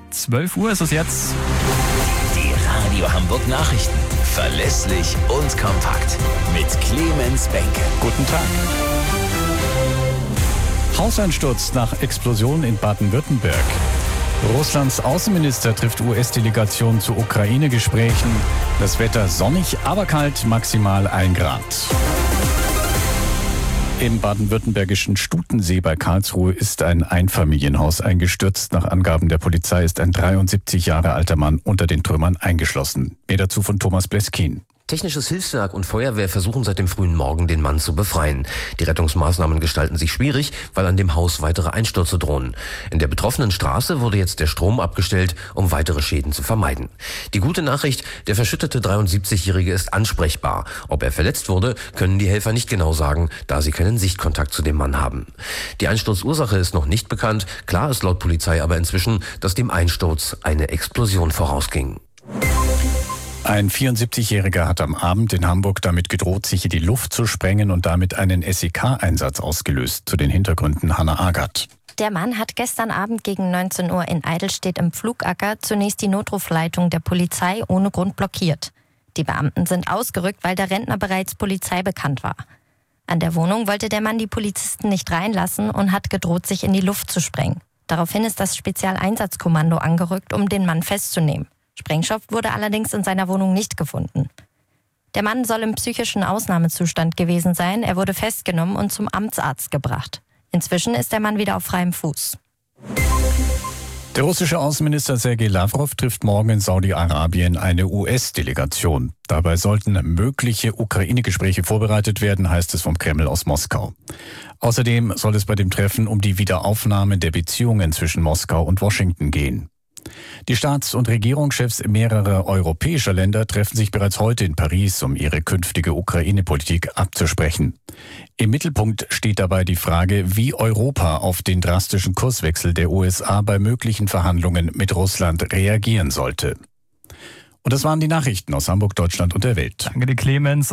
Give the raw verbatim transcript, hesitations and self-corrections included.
zwölf Uhr ist es jetzt. Die Radio Hamburg Nachrichten. Verlässlich und kompakt. Mit Clemens Benke. Guten Tag. Hauseinsturz nach Explosion in Baden-Württemberg. Russlands Außenminister trifft U S-Delegation zu Ukraine-Gesprächen. Das Wetter sonnig, aber kalt, maximal ein Grad. Im baden-württembergischen Stutensee bei Karlsruhe ist ein Einfamilienhaus eingestürzt. Nach Angaben der Polizei ist ein dreiundsiebzig Jahre alter Mann unter den Trümmern eingeschlossen. Mehr dazu von Thomas Bleskin. Technisches Hilfswerk und Feuerwehr versuchen seit dem frühen Morgen, den Mann zu befreien. Die Rettungsmaßnahmen gestalten sich schwierig, weil an dem Haus weitere Einstürze drohen. In der betroffenen Straße wurde jetzt der Strom abgestellt, um weitere Schäden zu vermeiden. Die gute Nachricht, der verschüttete dreiundsiebzigjährige ist ansprechbar. Ob er verletzt wurde, können die Helfer nicht genau sagen, da sie keinen Sichtkontakt zu dem Mann haben. Die Einsturzursache ist noch nicht bekannt. Klar ist laut Polizei aber inzwischen, dass dem Einsturz eine Explosion vorausging. Ein vierundsiebzigjähriger hat am Abend in Hamburg damit gedroht, sich in die Luft zu sprengen und damit einen S E K-Einsatz ausgelöst. Zu den Hintergründen Hannah Agert. Der Mann hat gestern Abend gegen neunzehn Uhr in Eidelstedt im Pflugacker zunächst die Notrufleitung der Polizei ohne Grund blockiert. Die Beamten sind ausgerückt, weil der Rentner bereits Polizei bekannt war. An der Wohnung wollte der Mann die Polizisten nicht reinlassen und hat gedroht, sich in die Luft zu sprengen. Daraufhin ist das Spezialeinsatzkommando angerückt, um den Mann festzunehmen. Sprengstoff wurde allerdings in seiner Wohnung nicht gefunden. Der Mann soll im psychischen Ausnahmezustand gewesen sein. Er wurde festgenommen und zum Amtsarzt gebracht. Inzwischen ist der Mann wieder auf freiem Fuß. Der russische Außenminister Sergei Lavrov trifft morgen in Saudi-Arabien eine U S-Delegation. Dabei sollten mögliche Ukraine-Gespräche vorbereitet werden, heißt es vom Kreml aus Moskau. Außerdem soll es bei dem Treffen um die Wiederaufnahme der Beziehungen zwischen Moskau und Washington gehen. Die Staats- und Regierungschefs mehrerer europäischer Länder treffen sich bereits heute in Paris, um ihre künftige Ukraine-Politik abzusprechen. Im Mittelpunkt steht dabei die Frage, wie Europa auf den drastischen Kurswechsel der U S A bei möglichen Verhandlungen mit Russland reagieren sollte. Und das waren die Nachrichten aus Hamburg, Deutschland und der Welt. Danke dir, Clemens.